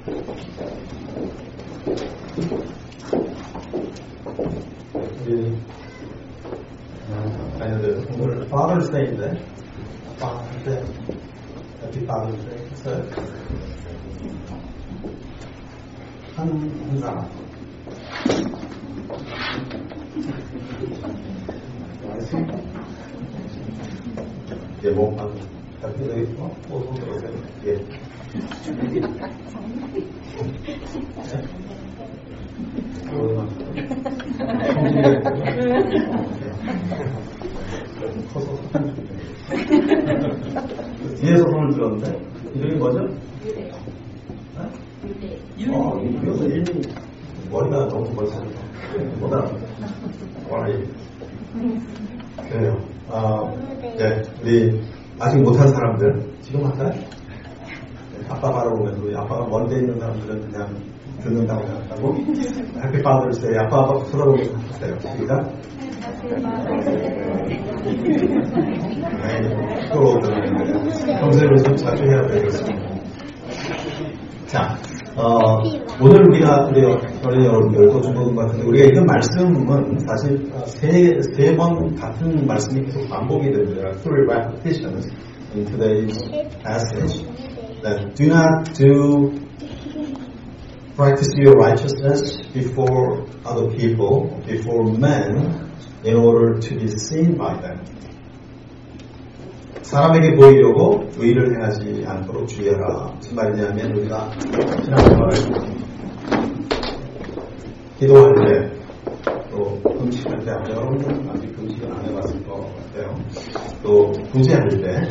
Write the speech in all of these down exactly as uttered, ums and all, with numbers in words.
우리 자녀들 오늘 Father's Day인데 아빠한테 Happy Father's Day 했어요. 한, 한 사람 예, 뭐, 아, Happy Day, 어? 뭐, 손 들어오세요. 예. 뒤에서 손을 들었는데 이름이 뭐죠? 유래. 유래. 어, 그래서 이름이 머리가 너무 멋있어서 보다 와이. 그래요. 아, 네, 우리 아직 못한 사람들 지금 할까요? 네, 아빠 바라보면서 우리 아빠가 먼데 있는 사람들은 그냥 듣는다고 생각하고 해피 파더스 데이 아빠 아빠 쳐다보면서 하세요. 시작. 네, 또 평소에 좀 자주 해야 되겠습니다. 자, 어, 오늘 우리가 우리 어린이 여러분들 또 중고등 같은데 우리가 읽은 말씀은 사실 세 세 번 같은 말씀이 계속 반복이 됩니다. Three repetitions in today's passage. That do not do practice your righteousness before other people, before men, in order to be seen by them. 사람에게 보이려고 의를 행하지 않도록 주의하라. 무슨 말이냐면 우리가 신앙생활을 기도할 때 또 금식할 때 여러분들은 아직 금식은 안 해봤을 것 같아요. 또 구제할 때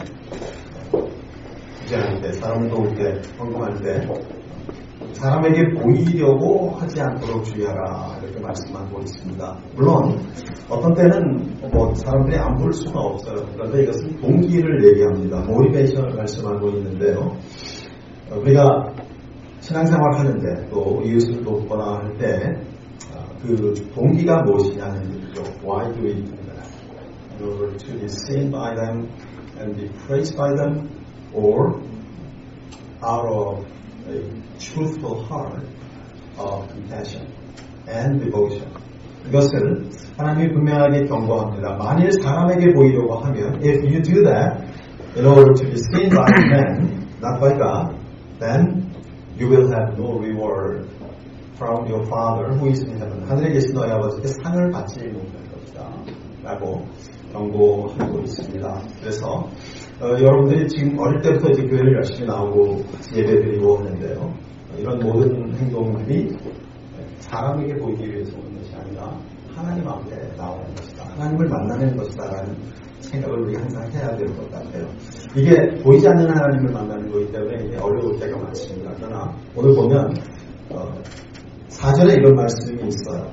구제할 때 사람을 도울 때 헌금할 때 사람에게 보이려고 하지 않도록 주의하라 이렇게 말씀하고 있습니다. 물론 어떤 때는 뭐 사람들이 안 볼 수가 없어요. 그런데 이것은 동기를 얘기합니다. 모티베이션을 말씀하고 있는데요. 우리가 신앙생활 하는데 또 이웃을 돕거나 할 때 그 동기가 무엇이냐는 얘기죠. Why do we do that? In order to be seen by them and be praised by them, or out of a truthful heart of compassion and devotion. 이것을 하나님이 분명하게 경고합니다. 만일 사람에게 보이려고 하면, if you do that in order to be seen by men, not by God, then you will have no reward from your Father who is in heaven. 하늘에 계신 너희 아버지께 상을 받지 못할 것이다. 라고 경고하고 있습니다. 그래서 어, 여러분들이 지금 어릴 때부터 이제 교회를 열심히 나오고 예배드리고 하는데요. 어, 이런 모든 행동들이 사람에게 보이기 위해서 오는 것이 아니라 하나님 앞에 나오는 것이다. 하나님을 만나는 것이다. 라는 생각을 우리 항상 해야 될 것 같아요. 이게 보이지 않는 하나님을 만나는 거기 때문에 이게 어려울 때가 많습니다. 그러나 오늘 보면 어, 사절에 이런 말씀이 있어요.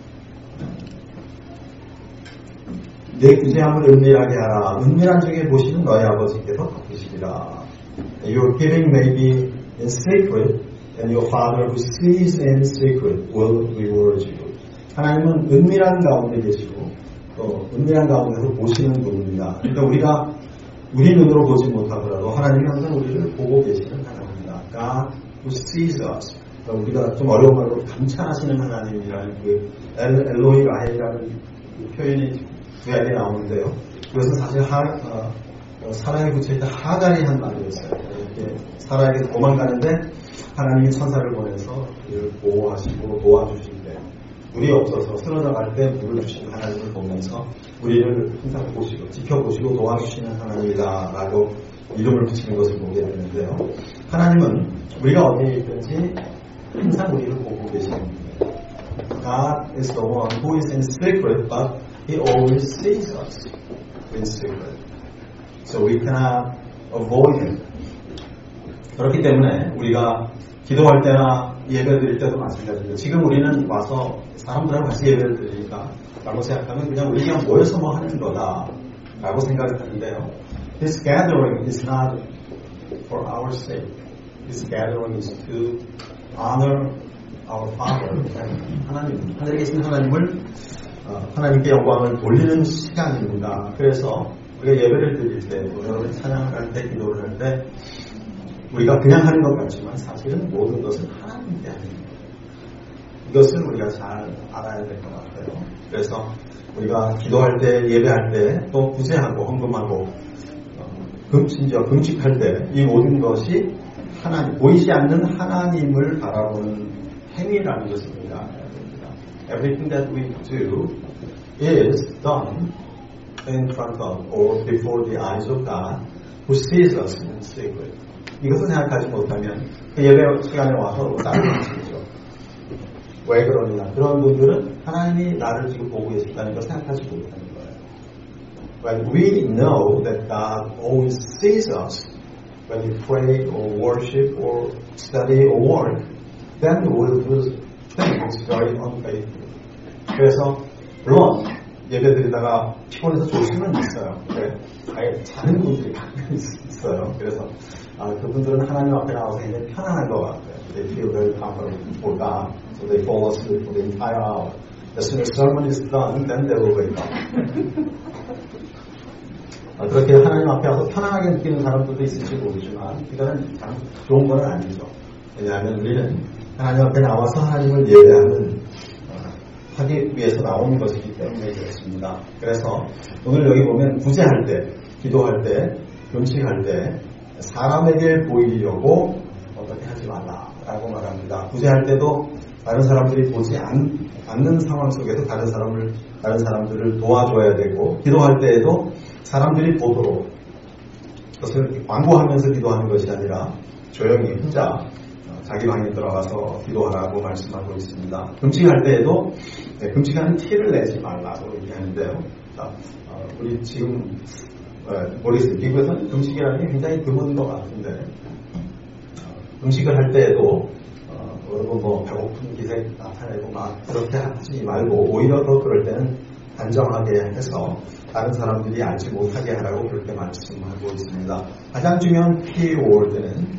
내 구제함을 은밀하게 하라. 은밀한 중에 보시는 너희 아버지께서 갚으시리라. Your giving may be in secret, and your Father who sees in secret will reward you. 하나님은 은밀한 가운데 계시고 또 은밀한 가운데서 보시는 분입니다. 그러니까 우리가 우리 눈으로 보지 못하더라도 하나님이 항상 우리를 보고 계시는 하나님입니다. God who sees us. 그러니까 우리가 좀 어려운 말로 감찰하시는 하나님이라는 그 엘로이 라헬이라는 그 표현이 구약에 나오는데요. 그것은 사실 하, 어, 어, 사라에 붙여있던 하갈이 한 말이었어요. 이렇게 사라에게서 도망가는데 하나님이 천사를 보내서 그를 보호하시고 도와주실 때 물이 없어서 쓰러져갈 때 물을 주시는 하나님을 보면서 우리를 항상 보시고 지켜보시고 도와주시는 하나님이다라고 이름을 붙이는 것을 보게 되는데요. 하나님은 우리가 어디에 있든지 항상 우리를 보고 계십니다. God is the one who is in secret, but He always sees us in secret. So we cannot avoid Him. 그렇기 때문에 우리가 기도할 때나 예배 드릴 때도 마찬가지입니다. 지금 우리는 와서 사람들하고 같이 예배를 드리니까 라고 생각하면 그냥 우리 그냥 모여서 뭐 하는 거다 라고 생각을 하는데요. This gathering is not for our sake. This gathering is to honor our Father. 하나님, 하늘에 계신 하나님을 어, 하나님께 영광을 돌리는 시간입니다. 그래서 우리가 예배를 드릴 때, 여러분 찬양을 할 때, 기도를 할 때 우리가 그냥 하는 것 같지만 사실은 모든 것은 하나님께 하는 거예요. 이것을 우리가 잘 알아야 될 것 같아요. 그래서 우리가 기도할 때, 예배할 때, 또 구제하고 헌금하고 금, 심지어 금식할 때 이 모든 것이 하나님, 보이지 않는 하나님을 바라보는 행위라는 것을 우리가 알아야 됩니다. Everything that we do is done in front of or before the eyes of God who sees us in secret. 이것을 생각하지 못하면 그 예배 시간에 와서 다른 것이죠. 왜 그러느냐? 그런 분들은 하나님이 나를 지금 보고 계신다는 걸 생각하지 못하는 거예요. When we know that God always sees us when we pray or worship or study or work, then we will do things very unfaithful. 그래서 물론 예배 드리다가 피곤해서 졸 수는 있어요. 네. 아예 자는 분들이 가끔 있어요. 그래서 아, 그분들은 하나님 앞에 나와서 굉장히 편안한 것 같아요. They feel very comfortable for God, so they fall asleep for the entire hour. As soon as sermon is done, then they will wake up. 아, 그렇게 하나님 앞에 와서 편안하게 느끼는 사람들도 있을지 모르지만 이거는 참 좋은 건 아니죠. 왜냐하면 우리는 하나님 앞에 나와서 하나님을 예배하는 하기 위해서 나오는 것이기 때문에 그렇습니다. 그래서 오늘 여기 보면 구제할 때, 기도할 때, 금식할 때 사람에게 보이려고 어떻게 하지 말라라고 말합니다. 구제할 때도 다른 사람들이 보지 않, 않는 상황 속에서 다른 사람을 다른 사람들을 도와줘야 되고, 기도할 때에도 사람들이 보도록 그것을 광고하면서 기도하는 것이 아니라 조용히 혼자 자기 방에 들어가서 기도하라고 말씀하고 있습니다. 금식할 때에도 네, 금식하는 티를 내지 말라고 얘기하는데요. 자, 어, 우리 지금 어, 모르겠어요. 미국에서는 금식이라는 게 굉장히 드문 것 같은데 어, 금식을 할 때에도 어, 여러분 뭐 배고픈 기색 나타내고 막 그렇게 하지 말고 오히려 더 그럴 때는 단정하게 해서 다른 사람들이 알지 못하게 하라고 그렇게 말씀하고 있습니다. 가장 중요한 키워드는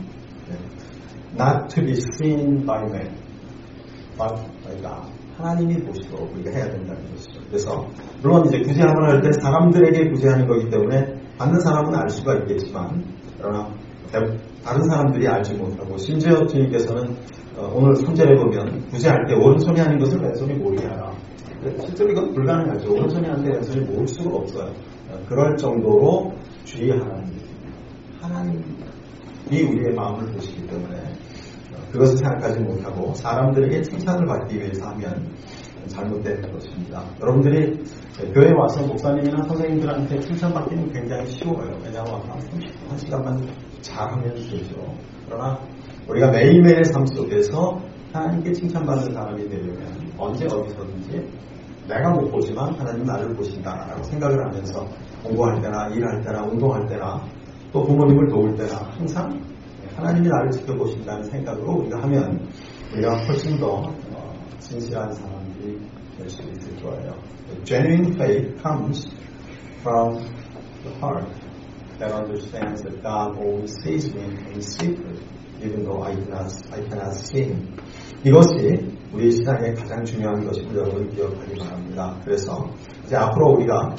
Not to be seen by man, but by God. 하나님이 보시도록 우리가 해야 된다는 것이죠. 그래서 물론 이제 구제함을 할 때 사람들에게 구제하는 거기 때문에 받는 사람은 알 수가 있겠지만 그러나 다른 사람들이 알지 못하고 심지어 주님께서는 오늘 삼절에 보면 구제할 때 오른손이 아닌 것을 왼손이 모르게 하라. 실제로 이건 불가능하죠. 오른손이 아닌데 왼손이 모를 수가 없어요. 그럴 정도로 주의하라는 하나님 이 우리의 마음을 보시기 때문에 그것을 생각하지 못하고 사람들에게 칭찬을 받기 위해서 하면 잘못된 것입니다. 여러분들이 교회에 와서 목사님이나 선생님들한테 칭찬받기는 굉장히 쉬워요. 왜냐하면 한 삼십 분, 한 시간만 잘하면 되죠. 그러나 우리가 매일매일의 삶 속에서 하나님께 칭찬받는 사람이 되려면 언제 어디서든지 내가 못 보지만 하나님 나를 보신다라고 생각을 하면서 공부할 때나 일할 때나 운동할 때나 또 부모님을 도울 때나 항상 하나님이 나를 지켜보신다는 생각으로 우리가 하면 우리가 훨씬 더 어, 진실한 사람들이 될 수 있을 거예요. Genuine faith comes from the heart that understands that God always sees me in secret, even though I cannot, I cannot see Him. 이것이 우리 신앙의 가장 중요한 것임을 여러분 기억하기 바랍니다. 그래서 이제 앞으로 우리가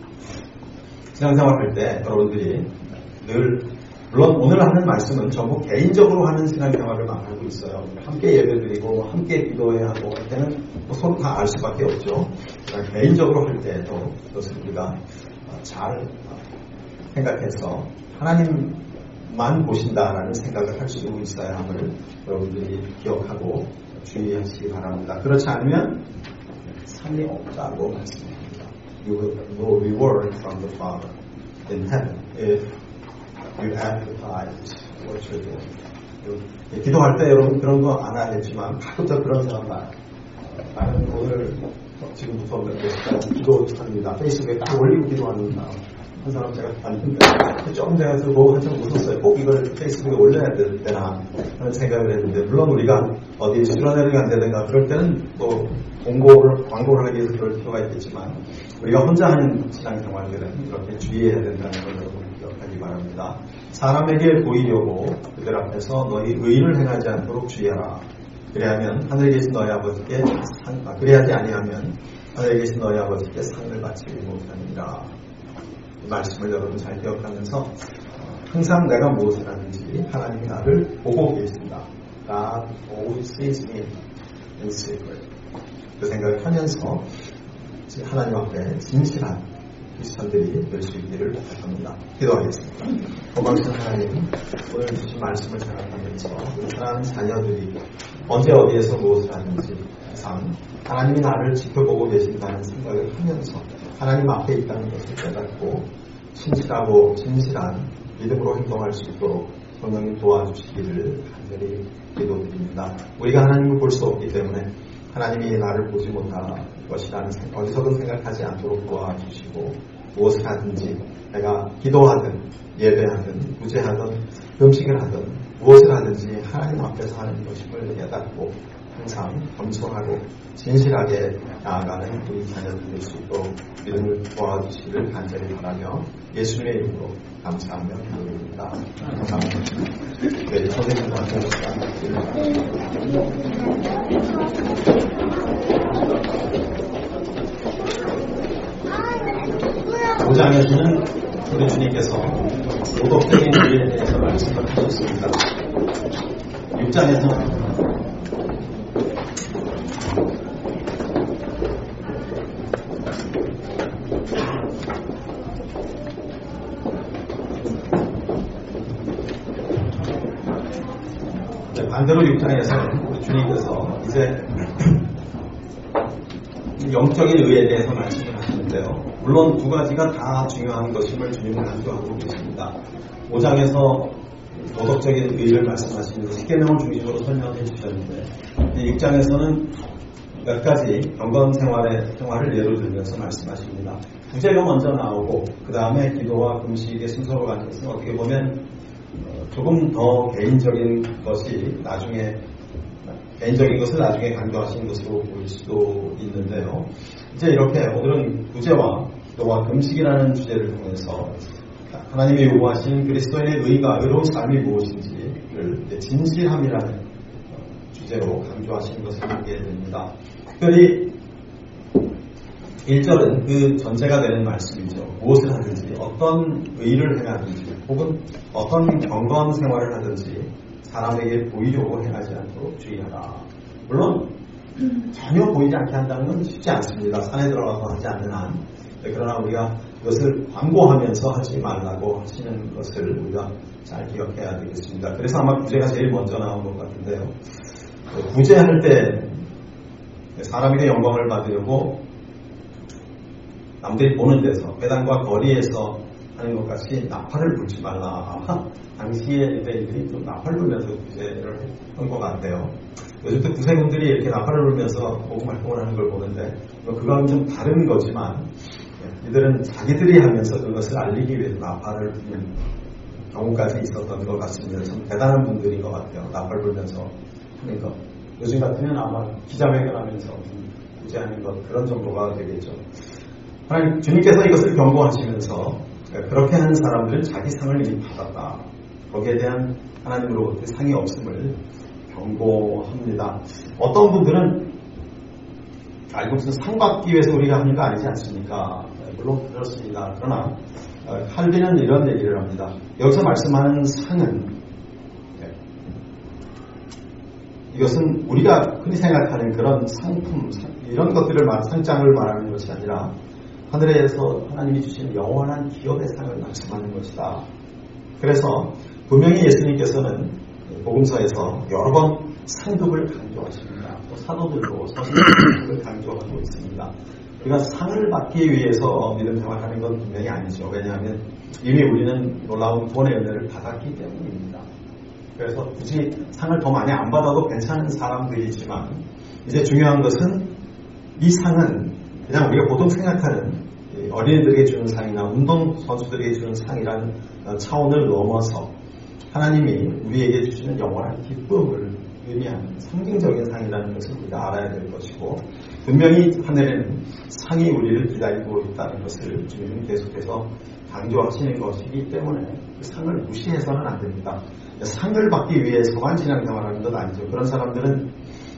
신앙생활 할 때 여러분들이 늘 물론 오늘 하는 말씀은 전부 개인적으로 하는 신앙생활을 말하고 있어요. 함께 예배드리고 함께 기도해야 하고 할 때는 뭐 서로 다 알 수밖에 없죠. 그러니까 개인적으로 할 때도 그것을 우리가 잘 생각해서 하나님만 보신다라는 생각을 할 수 있어야 함을 여러분들이 기억하고 주의하시기 바랍니다. 그렇지 않으면 상이 없다고 말씀합니다. You will have no reward from the Father in heaven if you advertise what you're doing. 기도할 때 여러분 그런 거 안 하겠지만 가끔도 그런 사람 봐요. 나는 오늘 지금부터 몇 시간 기도합니다. 페이스북에 딱 올리고 기도하는 사람. 한 사람 제가 봤는데 조금 전에 보고 한참 웃었어요. 꼭 이걸 페이스북에 올려야 되나 하는 생각을 했는데 물론 우리가 어디 수련회를 간다든가 그럴 때는 또 공고를 광고를 하기 위해서 그럴 필요가 있겠지만 우리가 혼자 하는 신앙생활들은 이렇게 주의해야 된다는 걸 여러분 기억하기 바랍니다. 사람에게 보이려고 그들 앞에서 너희 의를 행하지 않도록 주의하라. 그래야면 하늘에 계신 너희 아버지께 상, 아, 그래야지 아니하면 하늘에 계신 너희 아버지께 상을 바치지 못하니라. 이 말씀을 여러분 잘 기억하면서 항상 내가 무엇을 하는지 하나님이 나를 보고 계신다. God always sees me in secret. 그 생각을 하면서 하나님 앞에 진실한 크리스천들이 될 수 있기를 바랍니다. 기도하겠습니다. 고맙습니다. 하나님, 오늘 주신 말씀을 생각하면서 우리 사랑하는 자녀들이 언제 어디에서 무엇을 하는지 항상 하나님이 나를 지켜보고 계신다는 생각을 하면서 하나님 앞에 있다는 것을 깨닫고 신실하고 진실한 믿음으로 행동할 수 있도록 성령님 도와주시기를 간절히 기도드립니다. 우리가 하나님을 볼 수 없기 때문에 하나님이 나를 보지 못할 것이라는 생각, 어디서든 생각하지 않도록 도와주시고 무엇을 하든지 내가 기도하든 예배하든 구제하든 음식을 하든 무엇을 하든지 하나님 앞에서 하는 것임을 깨닫고 항상 겸손하고 진실하게 나아가는 우리 자녀들 될 수 있도록 믿음을 도와주시기를 간절히 바라며 예수님의 이름으로 감사하며 기도드립니다. 감사합니다. 네, 선생님과 오 장에서는 우리 주님께서 도덕적인 일에 대해서 말씀을 하셨습니다. 육 장에서는 반대로 육 장에서는 우리 주님께서 이제 영적인 의에 대해서 말씀을 하시는데요. 물론 두 가지가 다 중요한 것임을 주님은 강조하고 계십니다. 오 장에서 도덕적인 의를 말씀하시면서 십계명을 중심으로 설명해 주셨는데 육 장에서는 몇 가지 경건 생활의 생활을 예로 들면서 말씀하십니다. 구제가 먼저 나오고 그 다음에 기도와 금식의 순서로 가는 것은 어떻게 보면 조금 더 개인적인 것이 나중에 개인적인 것을 나중에 강조하신 것으로 보일 수도 있는데요. 이제 이렇게 오늘은 구제와 기도와 금식이라는 주제를 통해서 하나님이 요구하신 그리스도인의 의가 의로운 삶이 무엇인지를 진실함이라는 주제로 강조하신 것을 보게 됩니다. 특별히 일 절은 그 전제가 되는 말씀이죠. 무엇을 하든지 어떤 의를 행하든지 혹은 어떤 경건 생활을 하든지 사람에게 보이려고 행하지 않도록 주의하라. 물론 전혀 보이지 않게 한다는 건 쉽지 않습니다. 산에 들어가서 하지 않는 한. 그러나 우리가 그것을 광고하면서 하지 말라고 하시는 것을 우리가 잘 기억해야 되겠습니다. 그래서 아마 구제가 제일 먼저 나온 것 같은데요. 구제할 때 사람에게 영광을 받으려고 남들이 보는 데서 회당과 거리에서 하는 것 같이 나팔을 불지 말라. 당시에 유대인들이 좀 나팔 불면서 구제를 한 것 같아요. 요즘도 구세군들이 이렇게 나팔을 불면서 복음 활동을 하는 걸 보는데 그거는 좀 다른 거지만 이들은 자기들이 하면서 그것을 알리기 위해서 나팔을 부는 경우까지 있었던 것 같습니다. 참 대단한 분들인 것 같아요. 나팔 불면서 하는 것. 요즘 같으면 아마 기자회견하면서 구제하는 것 그런 정도가 되겠죠. 하나님 주님께서 이것을 경고하시면서 그렇게 하는 사람들은 자기 상을 이미 받았다. 거기에 대한 하나님으로부터 상이 없음을 경고합니다. 어떤 분들은 알고 무슨 상 받기 위해서 우리가 하는 거 아니지 않습니까? 물론 그렇습니다. 그러나 칼빈은 이런 얘기를 합니다. 여기서 말씀하는 상은 이것은 우리가 흔히 생각하는 그런 상품, 이런 것들을 상장을 말하는 것이 아니라 하늘에서 하나님이 주신 영원한 기업의 상을 말씀하는 것이다. 그래서 분명히 예수님께서는 복음서에서 여러 번 상급을 강조하십니다. 또 사도들도 서신을 강조하고 있습니다. 우리가 상을 받기 위해서 믿음 생활하는 건 분명히 아니죠. 왜냐하면 이미 우리는 놀라운 구원의 은혜를 받았기 때문입니다. 그래서 굳이 상을 더 많이 안 받아도 괜찮은 사람들이지만 이제 중요한 것은 이 상은 그냥 우리가 보통 생각하는 어린이들에게 주는 상이나 운동선수들에게 주는 상이라는 차원을 넘어서 하나님이 우리에게 주시는 영원한 기쁨을 의미하는 상징적인 상이라는 것을 우리가 알아야 될 것이고 분명히 하늘에는 상이 우리를 기다리고 있다는 것을 주님은 계속해서 강조하시는 것이기 때문에 그 상을 무시해서는 안 됩니다. 상을 받기 위해서만 신앙생활하는 건 아니죠. 그런 사람들은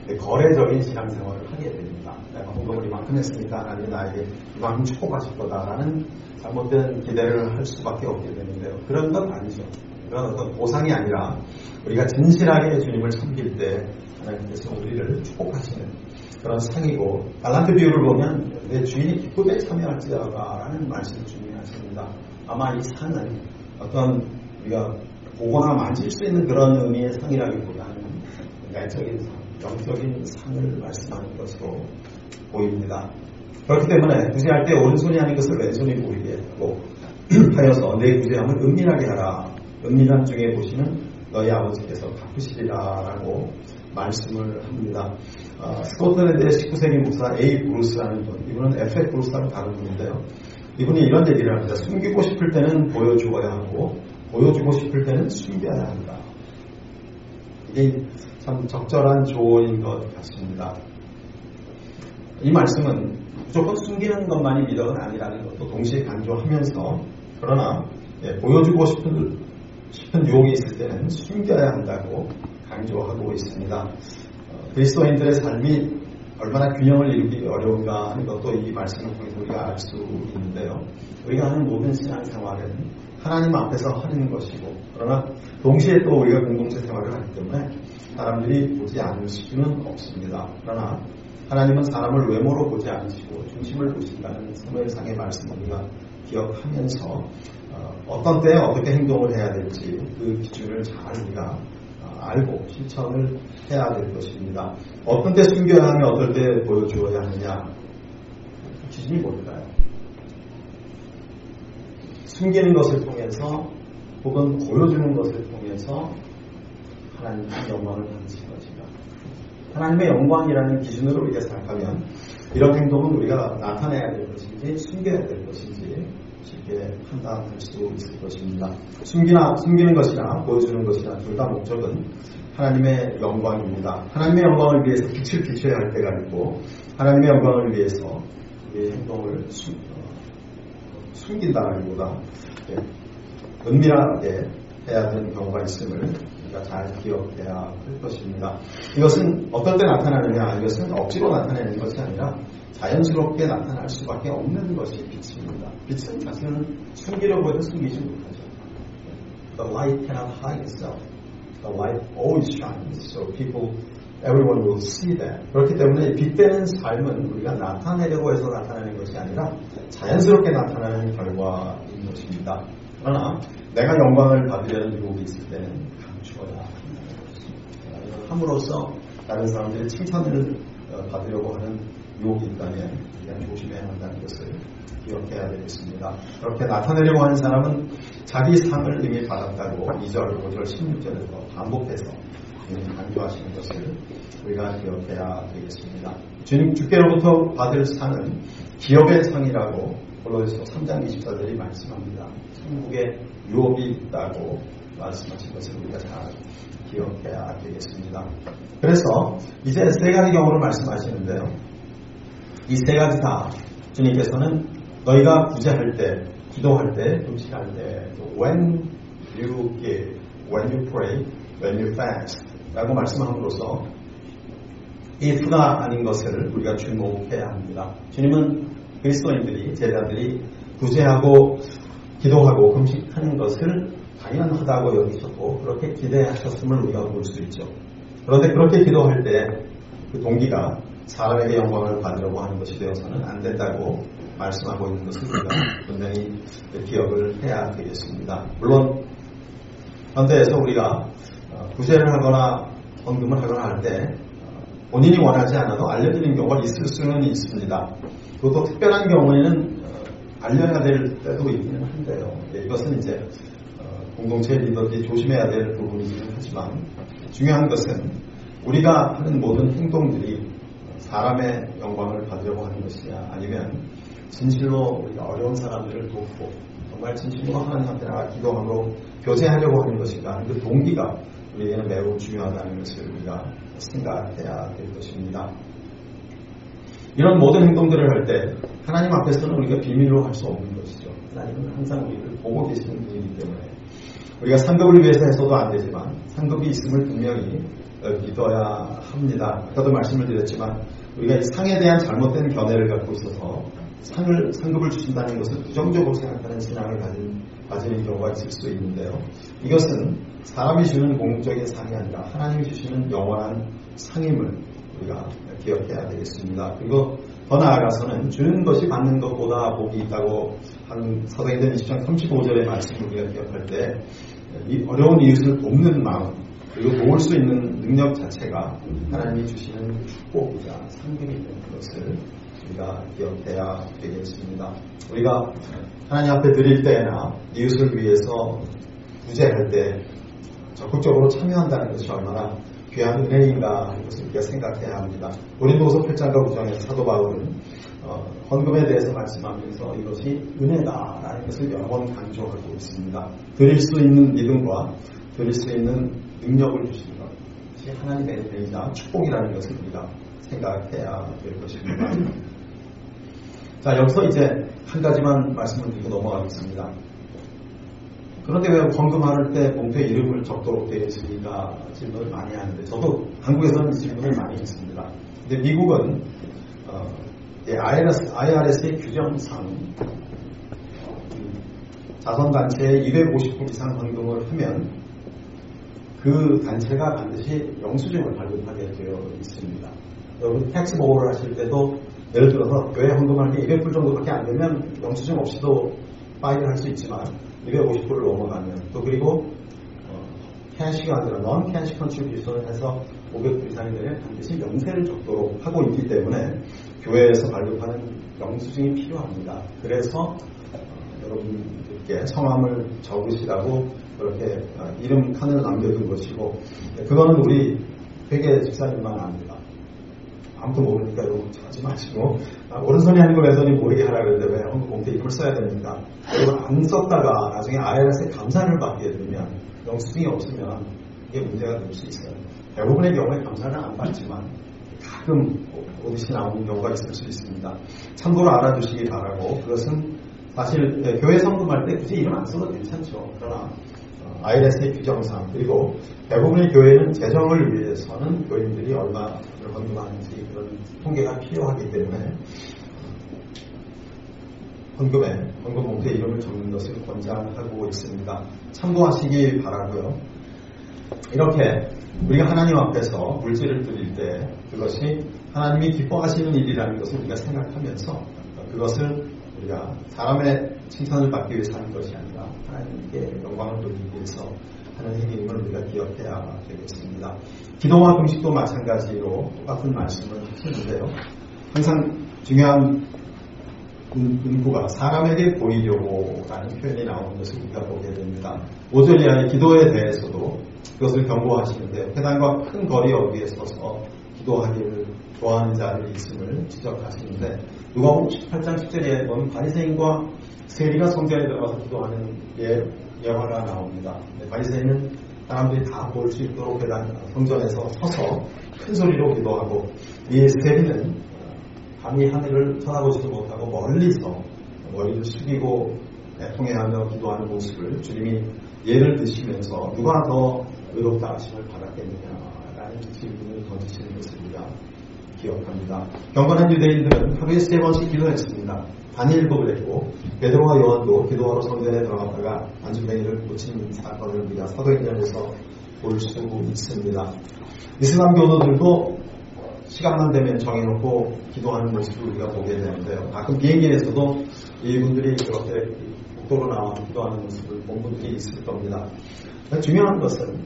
거래적인 신앙생활을 하게 됩니다. 내가 헌금을 이만큼 했으니까 하나님이 나에게 이만큼 축복하실 거다라는 잘못된 기대를 할 수밖에 없게 되는데요. 그런 건 아니죠. 그런 어떤 보상이 아니라 우리가 진실하게 주님을 섬길 때 하나님께서 우리를 축복하시는 그런 상이고, 달란트 비유를 보면 내 주인이 기쁘게 참여할지어다라는 말씀을 주님이 하십니다. 아마 이 상은 어떤 우리가 보거나 만질 수 있는 그런 의미의 상이라기보다는 내적인 상, 영적인 상을 말씀하는 것으로 보입니다. 그렇기 때문에 구제할 때 오른손이 아닌 것을 왼손이 보이게 하고 하여서 내 구제함을 은밀하게 하라. 은밀한 중에 보시는 너희 아버지께서 갚으시리라라고 말씀을 합니다. 어, 스코틀랜드의 십구 세기 목사 A. 브루스라는 분, 이분은 에프 엑 브루스라는 다른 분인데요. 이분이 이런 얘기를 합니다. 숨기고 싶을 때는 보여주어야 하고 보여주고 싶을 때는 숨겨야 한다. 이게 참 적절한 조언인 것 같습니다. 이 말씀은 무조건 숨기는 것만이 미덕은 아니라는 것도 동시에 강조하면서, 그러나 예, 보여주고 싶은, 싶은 유혹이 있을 때는 숨겨야 한다고 강조하고 있습니다. 어, 그리스도인들의 삶이 얼마나 균형을 이루기 어려운가 하는 것도 이 말씀을 통해서 우리가 알 수 있는데요. 우리가 하는 모든 신앙생활은 하나님 앞에서 하는 것이고, 그러나 동시에 또 우리가 공동체 생활을 하기 때문에 사람들이 보지 않을 수는 없습니다. 그러나 하나님은 사람을 외모로 보지 않으시고 중심을 보신다는 사무엘상의 말씀을 우리가 기억하면서 어, 어떤 때에 어떻게 행동을 해야 될지 그 기준을 잘 우리가 어, 알고 실천을 해야 될 것입니다. 어떤 때 숨겨야 하며 어떨 때 보여주어야 하느냐, 그 기준이 뭘까요? 숨기는 것을 통해서 혹은 보여주는 것을 통해서 하나님의 영광을 받으실 것인가? 하나님의 영광이라는 기준으로 우리가 생각하면 이런 행동은 우리가 나타내야 될 것인지 숨겨야 될 것인지 쉽게 판단할 수 있을 것입니다. 숨기나, 숨기는 것이나 보여주는 것이나 둘 다 목적은 하나님의 영광입니다. 하나님의 영광을 위해서 빛을 비춰야 할 때가 있고, 하나님의 영광을 위해서 우리의 행동을 숨, 어, 숨긴다기보다 예, 은밀하게 해야 되는 경우가 있음을 우리가 잘 기억해야 할 것입니다. 이것은 어떤 때 나타나느냐, 이것은 억지로 나타내는 것이 아니라 자연스럽게 나타날 수밖에 없는 것이 빛입니다. 빛은 자신을 숨기려고 해도 숨기지 못하죠. The light cannot hide itself. The light always shines, so people, everyone will see that. 그렇기 때문에 빛되는 삶은 우리가 나타내려고 해서 나타내는 것이 아니라 자연스럽게 나타나는 결과인 것입니다. 그러나 내가 영광을 받으려는 유혹이 있을 때는 감추어야 합니다. 함으로써 다른 사람들이 칭찬을 받으려고 하는 유혹이 있다면 우리가 조심해야 한다는 것을 기억해야 되겠습니다. 그렇게 나타내려고 하는 사람은 자기 상을 이미 받았다고 이 절, 오 절, 십육 절에서 반복해서 주님 강조하시는 것을 우리가 기억해야 되겠습니다. 주님 주께로부터 받을 상은 기업의 상이라고 골로새서 삼 장 이십사 절이 말씀합니다. 천국에 유업이 있다고 말씀하신 것을 우리가 잘 기억해야 되겠습니다. 그래서 이제 세 가지 경우를 말씀하시는데요. 이 세 가지 다 주님께서는 너희가 구제할 때, 기도할 때, 금식할 때, when you give, when you pray, when you fast 라고 말씀함으로써 if가 아닌 것을 우리가 주목해야 합니다. 주님은 그리스도인들이, 제자들이 구제하고 기도하고 금식하는 것을 당연하다고 여기셨고 그렇게 기대하셨음을 우리가 볼 수 있죠. 그런데 그렇게 기도할 때 그 동기가 사람에게 영광을 받으려고 하는 것이 되어서는 안 된다고 말씀하고 있는 것을 우리가 분명히 기억을 해야 되겠습니다. 물론 현대에서 우리가 구제를 하거나 헌금을 하거나 할 때 본인이 원하지 않아도 알려드리는 경우가 있을 수는 있습니다. 그것도 특별한 경우에는 알려야 될 때도 있기는 한데요. 이것은 이제 공동체 리더들이 조심해야 될 부분이기는 하지만 중요한 것은 우리가 하는 모든 행동들이 사람의 영광을 받으려고 하는 것이냐 아니면 진실로 우리가 어려운 사람들을 돕고 정말 진실로 하나님 앞에 나가 기도함으로 교제하려고 하는 것인가 하는 그 동기가 우리에게는 매우 중요하다는 것을 우리가 생각해야 될 것입니다. 이런 모든 행동들을 할 때 하나님 앞에서는 우리가 비밀로 할 수 없는 것이죠. 하나님은 항상 우리를 보고 계시는 분이기 때문에 우리가 상급을 위해서 해서도 안 되지만 상급이 있음을 분명히 믿어야 합니다. 아까도 말씀을 드렸지만 우리가 이 상에 대한 잘못된 견해를 갖고 있어서 상을, 상급을 주신다는 것을 부정적으로 생각하는 신앙을 가진, 가지는 경우가 있을 수 있는데요. 이것은 사람이 주는 공적인 상이 아니라 하나님이 주시는 영원한 상임을 우리가 기억해야 되겠습니다. 그리고 더 나아가서는 주는 것이 받는 것보다 복이 있다고 한 사도행전 이십 장 삼십오 절의 말씀을 우리가 기억할 때 이 어려운 이웃을 돕는 마음 그리고 도울 수 있는 능력 자체가 하나님이 주시는 축복이자 상급이 있는 것을 우리가 기억해야 되겠습니다. 우리가 하나님 앞에 드릴 때나 이웃을 위해서 구제할 때 적극적으로 참여한다는 것이 얼마나 귀한 은혜인가 하는 것을 우리가 생각해야 합니다. 고린도후서 팔 장과 구 장에서 사도 바울은 어, 헌금에 대해서 말씀하면서 이것이 은혜다라는 것을 여러 번 강조하고 있습니다. 드릴 수 있는 믿음과 드릴 수 있는 능력을 주시는 것이 하나님의 은혜이자 축복이라는 것을 우리가 생각해야 될 것입니다. 자, 여기서 이제 한 가지만 말씀을 드리고 넘어가겠습니다. 그런데 왜 헌금할 때 봉투에 이름을 적도록 되어 있습니까? 질문을 많이 하는데 저도 한국에서는 이 질문을 많이 했습니다. 근데 미국은 어, 아이알에스의 규정상 자선단체에 이백오십 불 이상 헌금을 하면 그 단체가 반드시 영수증을 발급하게 되어 있습니다. 여러분 텍스 보호를 하실 때도 예를 들어서 교회 헌금할 때 이백 불 정도밖에 안 되면 영수증 없이도 파일을 할 수 있지만 이백오십 불을 넘어가면 또 그리고 어, 캐시가 아니라 넌 캐시 컨트리뷰션을 해서 오백 불 이상이 되면 반드시 명세를 적도록 하고 있기 때문에 교회에서 발급하는 영수증이 필요합니다. 그래서 어, 여러분들께 성함을 적으시라고 그렇게 어, 이름 칸을 남겨둔 것이고 그거는 우리 회계 집사님만 압니다. 아무도 모르니까 여러분 하지 마시고 아, 오른손이 아니고 왼손이 모르게 하라 그러는데 왜 헌금 봉투에 이름을 써야 됩니까? 여러분 안 썼다가 나중에 아이알에스에 감사를 받게 되면 영수증이 없으면 이게 문제가 될 수 있어요. 대부분의 경우에 감사를 안 받지만 가끔 오디시 나오는 경우가 있을 수 있습니다. 참고로 알아두시기 바라고 그것은 사실 네, 교회 헌금할 때 굳이 이름 안 써도 괜찮죠. 그러나 아이알에스의 규정상 그리고 대부분의 교회는 재정을 위해서는 교인들이 얼마를 헌금하는지 그런 통계가 필요하기 때문에 헌금에 헌금 봉투에 이름을 적는 것을 권장하고 있습니다. 참고하시기 바라고요. 이렇게 우리가 하나님 앞에서 물질을 드릴 때 그것이 하나님이 기뻐하시는 일이라는 것을 우리가 생각하면서 그것을 우리가 사람의 칭찬을 받기 위해서 하는 것이 아니라 하나님께 영광을 돌리기 위해서 하는 행위임을 우리가 기억해야 되겠습니다. 기도와 금식도 마찬가지로 똑같은 말씀을 하시는데요. 항상 중요한 문구가 사람에게 보이려고라는 표현이 나오는 것을 우리가 보게 됩니다. 오 절 이하의 기도에 대해서도 그것을 경고하시는데 회당과 큰 거리 어귀에 서서 기도하기를 좋아하는 자들이 있음을 지적하시는데 누가복음 십팔 장 십 절에 보면 바리새인과 세리가 성전에 들어가서 기도하는 예, 예화가 나옵니다. 바리새인은 사람들이 다 볼 수 있도록 회당 성전에서 서서 큰 소리로 기도하고 이 세리는 감히 하늘을 쳐다보지도 못하고 멀리서 머리를 숙이고 애통해하며 기도하는 모습을 주님이 예를 드시면서 누가 더 의롭다 하심을 받았겠느냐라는 질문을 던지시는 것을 우리가 기억합니다. 경건한 유대인들은 하루에 세 번씩 기도했습니다. 단일복을 했고 베드로와 요한도 기도하러 성전에 들어갔다가 안주뱅이를 고친 사건을 우리가 사도행전에서 볼 수 있습니다. 이슬람 교도들도 시간만 되면 정해놓고 기도하는 모습을 우리가 보게 되는데요. 가끔 비행기에서도 이분들이 그렇게 복도로 나와 기도하는 모습을 본 분들이 있을 겁니다. 중요한 것은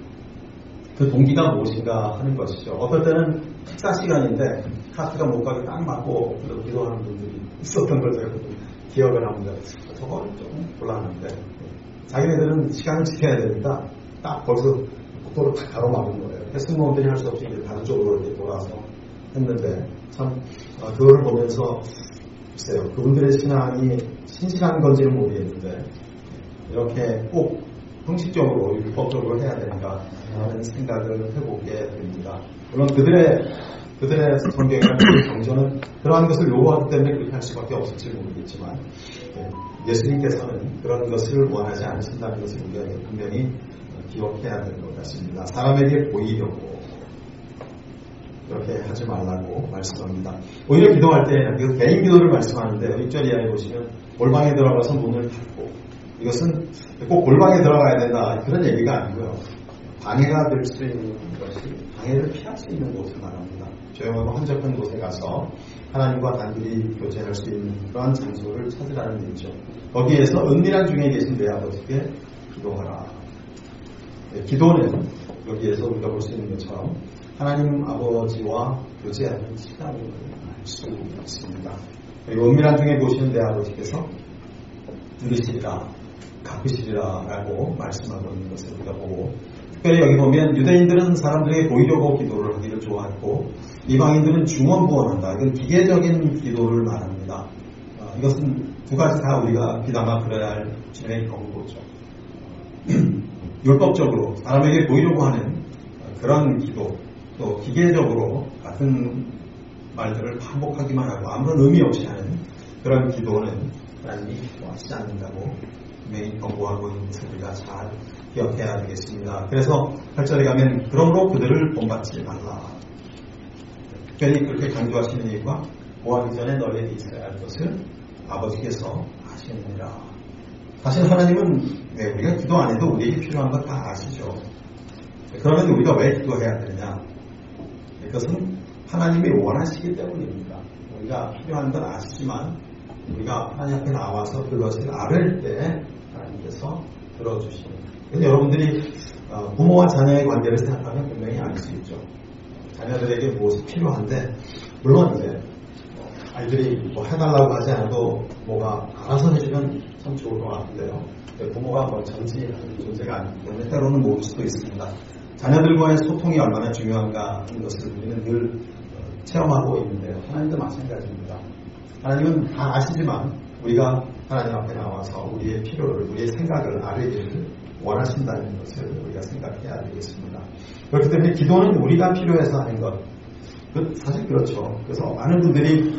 그 동기가 무엇인가 하는 것이죠. 어떨 때는 식사 시간인데 카트가 못 가게 딱 맞고 기도하는 분들이 있었던 걸 제가 기억을 합니다. 저거는 좀 곤란한데 자기네들은 시간을 지켜야 되니까 딱 거기서 복도를 딱 가로막은 거예요. 승무원들이 할 수 없이 이제 다른 쪽으로 이렇게 돌아서 했는데 참 어, 그거를 보면서 글쎄요 그분들의 신앙이 신실한 건지는 모르겠는데 이렇게 꼭 형식적으로 율법적으로 해야 되는가 하는 생각을 해보게 됩니다. 물론 그들의 그들의 성경이나 그들의 정서는 그러한 것을 요구하기 때문에 그렇게 할 수밖에 없을지 모르겠지만 예수님께서는 그런 것을 원하지 않으신다는 것을 우리가 분명히 기억해야 될 것 같습니다. 사람에게 보이려고 그렇게 하지 말라고 말씀합니다. 오히려 기도할 때 개인 기도를 말씀하는데 일 절 이하에 보시면 골방에 들어가서 문을 닫고, 이것은 꼭 골방에 들어가야 된다 그런 얘기가 아니고요. 방해가 될 수 있는 것이, 방해를 피할 수 있는 곳을 말합니다. 조용하고 한적한 곳에 가서 하나님과 단둘이 교제할 수 있는 그러한 장소를 찾으라는 얘기죠. 거기에서 은밀한 중에 계신 내 아버지께 기도하라. 네, 기도는 여기에서 우리가 볼 수 있는 것처럼 하나님 아버지와 교제하는 시간을 알 수 있습니다. 그리고 은밀한 중에 보시는 내 아버지께서 들으시리라, 갚으시리라 라고 말씀하고 있는 것을 우리가 보고, 특별히 여기 보면 유대인들은 사람들에게 보이려고 기도를 하기를 좋아했고 이방인들은 중언부언한다. 이건 기계적인 기도를 말합니다. 어, 이것은 두 가지 다 우리가 비담아 그래야 할 진행의 경고죠. 율법적으로 사람에게 보이려고 하는 그런 기도, 또 기계적으로 같은 말들을 반복하기만 하고 아무런 의미 없이 하는 그런 기도는 하나님이 좋아하시지 않는다고 분명히 경고하고 있는 것을 우리가 잘 기억해야 되겠습니다. 그래서 팔 절에 가면 그러므로 그들을 본받지 말라. 특별히 그렇게 강조하시는 이유가 구하기 전에 너희에게 있어야 할 것을 아버지께서 아시느니라. 사실 하나님은 네, 우리가 기도 안 해도 우리에게 필요한 것 다 아시죠. 그러면 우리가 왜 기도해야 되느냐? 이것은 하나님이 원하시기 때문입니다. 우리가 필요한 건 아시지만 우리가 하나님 앞에 나와서 그것을 아뢰을 때 하나님께서 들어주시는. 그래서 여러분들이 부모와 자녀의 관계를 생각하면 분명히 알 수 있죠. 자녀들에게 무엇이 필요한데, 물론 이제 아이들이 뭐 해달라고 하지 않아도 부모가 알아서 해주면 참 좋을 것 같은데요. 부모가 뭐 전지하는 존재가 아니기 때문에 때로는 모를 수도 있습니다. 자녀들과의 소통이 얼마나 중요한가 하는 것을 우리는 늘 체험하고 있는데요. 하나님도 마찬가지입니다. 하나님은 다 아시지만 우리가 하나님 앞에 나와서 우리의 필요를, 우리의 생각을 아뢰기를 원하신다는 것을 우리가 생각해야 되겠습니다. 그렇기 때문에 기도는 우리가 필요해서 하는 것, 사실 그렇죠. 그래서 많은 분들이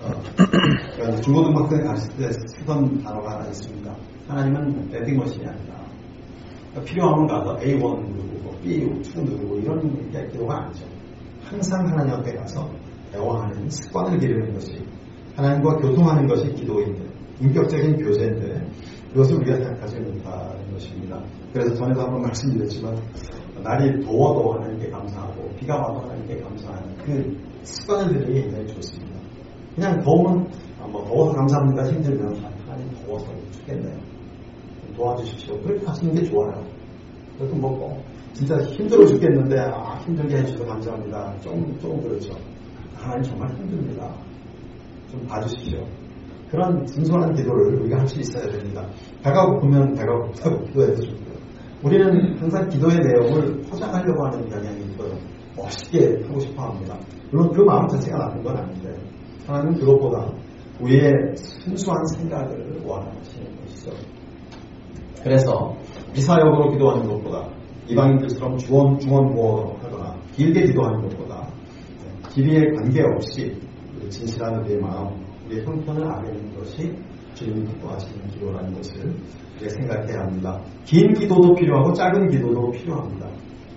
어, 중고등학교에 갔을 때 쓰던 단어가 하나 있습니다. 하나님은 밴딩머신이 아니라 필요하면 가서 에이 원 누르고 비 투 누르고 이런 게 기도가 아니죠. 항상 하나님 앞에 가서 대화하는 습관을 기르는 것이, 하나님과 교통하는 것이 기도인데, 인격적인 교제인데 그것을 우리가 생각하지 못하는 것입니다. 그래서 전에도 한번 말씀드렸지만 날이 더워도 하나님께 감사하고 비가 와도 하나님께 감사하는 그 습관을 들이기 굉장히 좋습니다. 그냥 더우면 뭐 더워서 감사합니다. 힘들면 하나님 더워서 죽겠네요. 도와주십시오. 그렇게 하시는 게 좋아요. 그래도 뭐 진짜 힘들어 죽겠는데 아 힘들게 해주셔서 감사합니다. 좀, 좀 그렇죠. 하나님 정말 힘듭니다. 좀 봐주십시오. 그런 진솔한 기도를 우리가 할 수 있어야 됩니다. 배가 고프면 배가 고프다고 기도해도 좋고요. 우리는 항상 기도의 내용을 포장하려고 하는 경향이 있어요. 멋있게 하고 싶어 합니다. 물론 그 마음 자체가 나쁜 건 아닌데 하나님은 그것보다 우리의 순수한 생각을 원하시는 것이죠. 그래서 미사역으로 기도하는 것보다 이방인들처럼 주원, 주원구어로 하거나 길게 기도하는 것보다 길이에 관계없이 진실한 우리의 마음, 우리의 형편을 아뢰는 것이 주님이 기도하시는 기도라는 것을 우리가 생각해야 합니다. 긴 기도도 필요하고 작은 기도도 필요합니다.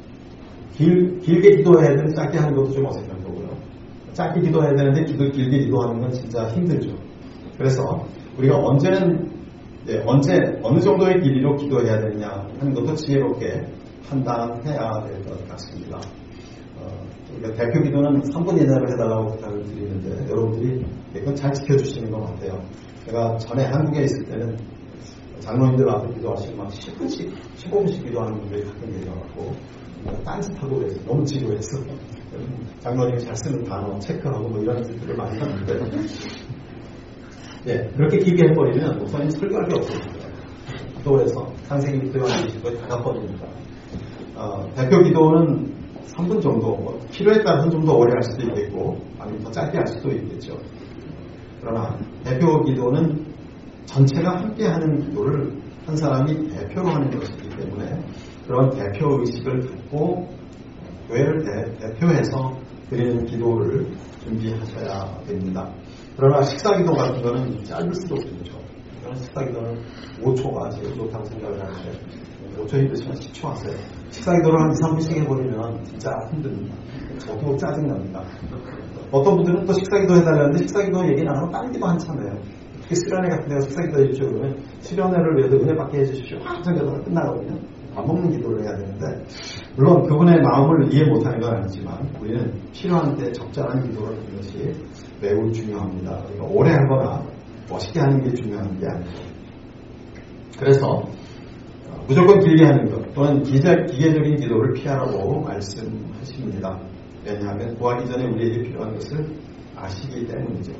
길, 길게 기도해야 되는 짧게 하는 것도 좀 어색한 거고요. 짧게 기도해야 되는데 기도, 길게 기도하는 건 진짜 힘들죠. 그래서 우리가 언제는 네, 언제 어느 정도의 길이로 기도해야 되느냐 하는 것도 지혜롭게 판단해야 될 것 같습니다. 어, 우리가 대표 기도는 삼 분 이내로 해달라고 부탁을 드리는데 여러분들이 그건 잘 지켜주시는 것 같아요. 제가 전에 한국에 있을 때는 장로님들 앞에 기도하시면 막 십 분씩, 십오 분씩 기도하는 분들이 가끔 계셔갖고 딴짓하고 그래서 너무 지루해서 장로님이 잘 쓰는 단어 체크하고 뭐 이런 짓들을 많이 하는데 네, 그렇게 길게 해버리면 목사님 설교할 게 없습니다. 기도에서 상생이 기도하는 거에 다 가버립니다. 어, 대표 기도는 삼 분 정도, 뭐 필요에 따라서 좀 더 오래 할 수도 있겠고 아니면 더 짧게 할 수도 있겠죠. 그러나 대표 기도는 전체가 함께 하는 기도를 한 사람이 대표로 하는 것이기 때문에 그런 대표 의식을 갖고 교회를 대, 대표해서 드리는 기도를 준비하셔야 됩니다. 그러나 식사기도 같은 거는 짧을 수도 없죠. 그런 식사기도는 오 초가 제일 좋다고 생각을 하는데 오 초 힘드시면 십 초 하세요. 식사 기도를 한 이, 삼 분씩 해버리면 진짜 힘듭니다. 저도 짜증납니다. 어떤 분들은 또 식사 기도 해달라는데 식사 기도 얘기 안 하고 다른 기도 한참 해요. 특히 수련회 같은 데가 식사 기도 해주십시오 그러면 수련회를 위해서 은혜 받게 해주십시오. 한참 기도가 끝나거든요. 밥 먹는 기도를 해야 되는데 물론 그분의 마음을 이해 못하는 건 아니지만 우리는 필요한 때 적절한 기도를 하는 것이 매우 중요합니다. 그러니까 오래 하거나 멋있게 하는 게 중요한 게 아니에요. 그래서 무조건 길게 하는 것 또는 기계적인 기도를 피하라고 말씀하십니다. 왜냐하면 구하기 전에 우리에게 필요한 것을 아시기 때문이죠.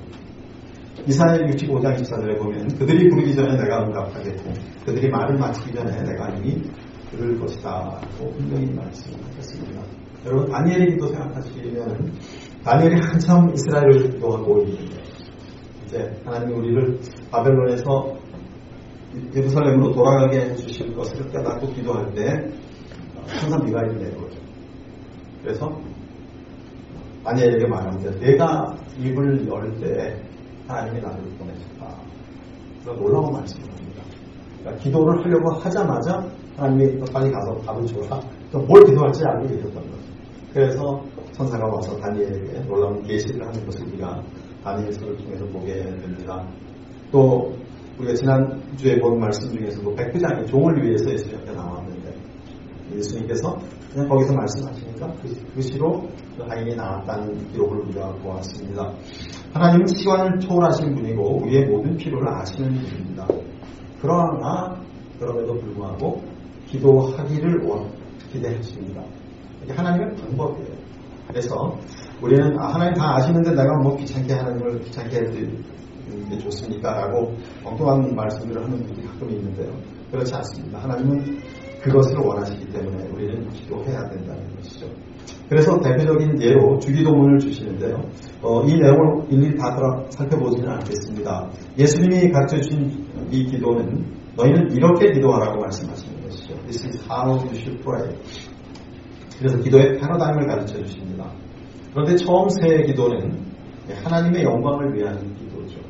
이사야 육십오 장 이십사 절에 보면 그들이 부르기 전에 내가 응답하겠고 그들이 말을 마치기 전에 내가 이미 들을 것이다 라고 분명히 말씀하셨습니다. 여러분 다니엘의 기도 생각하시면 다니엘이 한참 이스라엘을 기도하고 있는데 이제 하나님이 우리를 바벨론에서 예루살렘으로 돌아가게 해주실 것을 깨닫고 기도할 때 항상 미가엘이 내려오죠. 그래서 다니엘에게 말하는데 내가 입을 열 때 하나님이 나를 보내셨다. 그런 놀라운 말씀을 합니다. 그러니까 기도를 하려고 하자마자 하나님이 빨리 가서 답을 줘라. 뭘 기도할지 알고 계셨던 거죠. 그래서 천사가 와서 다니엘에게 놀라운 계시를 하는 것을 우리가 다니엘서를 통해서 보게 됩니다. 또 우리가 지난주에 본 말씀 중에서도 백부장이 종을 위해서 예수님 앞에 나왔는데 예수님께서 그냥 거기서 말씀하시니까 그, 그 시로 그 하인이 나왔다는 기록을 우리가 보았습니다. 하나님은 시간을 초월하신 분이고 우리의 모든 필요를 아시는 분입니다. 그러나 그럼에도 불구하고 기도하기를 기대하십니다. 이게 하나님의 방법이에요. 그래서 우리는 아, 하나님 다 아시는데 내가 뭐 귀찮게 하나님을 귀찮게 해드리는 게 좋습니까? 라고 엉뚱한 말씀들을 하는 분들이 가끔 있는데요. 그렇지 않습니다. 하나님은 그것을 원하시기 때문에 우리는 기도해야 된다는 것이죠. 그래서 대표적인 예로 주기도문을 주시는데요. 어, 이 내용을 일일이 다 들어 살펴보지는 않겠습니다. 예수님이 가르쳐주신 이 기도는 너희는 이렇게 기도하라고 말씀하시는 것이죠. This is how you should pray. 그래서 기도의 패러다임을 가르쳐 주십니다. 그런데 처음 세 기도는 하나님의 영광을 위한 기도죠.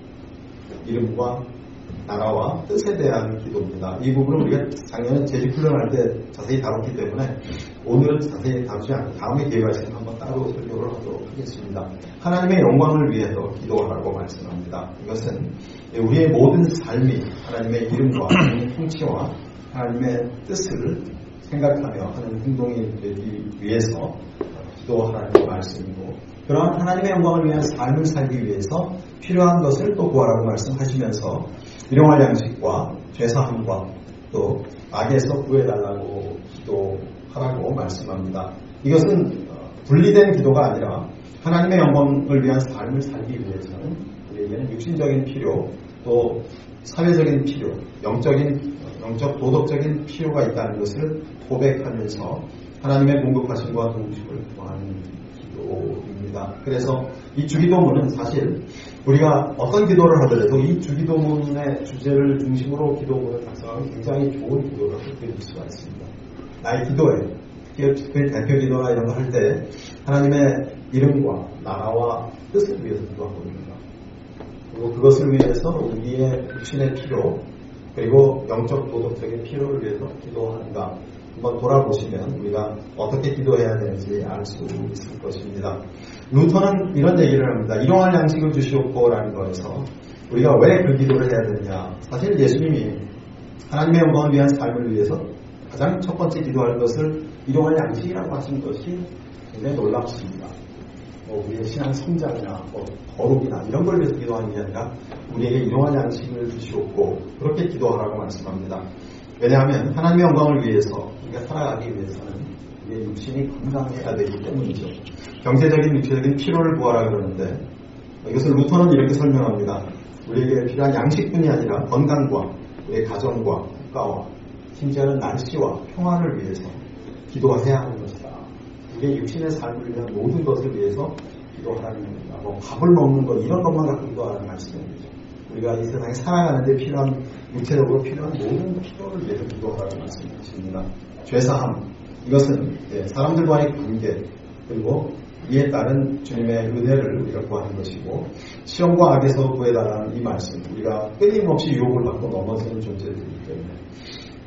이름과 나라와 뜻에 대한 기도입니다. 이 부분은 우리가 작년에 재직 훈련할 때 자세히 다뤘기 때문에 오늘은 자세히 다루지 않고 다음에 기회가 있으면 한번 따로 설교를 하도록 하겠습니다. 하나님의 영광을 위해서 기도하라고 말씀합니다. 이것은 우리의 모든 삶이 하나님의 이름과 하나님의 통치와 하나님의 뜻을 생각하며 하는 행동이 되기 위해서 기도하라는 말씀이고 그러한 하나님의 영광을 위한 삶을 살기 위해서 필요한 것을 또 구하라고 말씀하시면서 일용할 양식과 죄사함과 또 악에서 구해달라고 기도하라고 말씀합니다. 이것은 분리된 기도가 아니라 하나님의 영광을 위한 삶을 살기 위해서는 우리에게는 육신적인 필요 또 사회적인 필요, 영적인, 영적 도덕적인 필요가 있다는 것을 고백하면서 하나님의 공급하심과 도우심을 구하는 기도입니다. 그래서 이 주기도문은 사실 우리가 어떤 기도를 하더라도 이 주기도문의 주제를 중심으로 기도문을 작성하면 굉장히 좋은 기도를 드릴 수가 있습니다. 나의 기도에 특히 대표 기도나 이런 거 할 때 하나님의 이름과 나라와 뜻을 위해서 기도하고 있습니다. 그리고 그것을 위해서 우리의 육신의 필요 그리고 영적 도덕적인 필요를 위해서 기도하는가 한번 돌아보시면 우리가 어떻게 기도해야 되는지 알 수 있을 것입니다. 루터는 이런 얘기를 합니다. 일용할 양식을 주시옵고라는 거에서 우리가 왜 그 기도를 해야 되느냐. 사실 예수님이 하나님의 영광을 위한 삶을 위해서 가장 첫 번째 기도할 것을 일용할 양식이라고 하신 것이 굉장히 놀랍습니다. 뭐 우리의 신앙 성장이나 뭐 거룩이나 이런 걸 위해서 기도하는 게 아니라 우리에게 일용할 양식을 주시옵고 그렇게 기도하라고 말씀합니다. 왜냐하면 하나님의 영광을 위해서 우리가 살아가기 위해서는 우리의 육신이 건강해야 되기 때문이죠. 경제적인 육체적인 필요를 구하라 그러는데 이것을 루터는 이렇게 설명합니다. 우리에게 필요한 양식뿐이 아니라 건강과 우리의 가정과 국가와 심지어는 날씨와 평화를 위해서 기도해야 하는 것이다. 우리의 육신의 삶을 위한 모든 것을 위해서 기도하라는 겁니다. 뭐 밥을 먹는 것 이런 것만 갖고 기도하라는 말씀입니다. 우리가 이 세상에 살아가는데 필요한 육체적으로 필요한 모든 필요를 위해서 기도하라는 말씀이십니다. 죄사함 이것은 사람들과의 관계 그리고 이에 따른 주님의 은혜를 우리가 구하는 것이고 시험과 악에서 구해달라는 이 말씀 우리가 끊임없이 유혹을 받고 넘어지는 존재들이기 때문에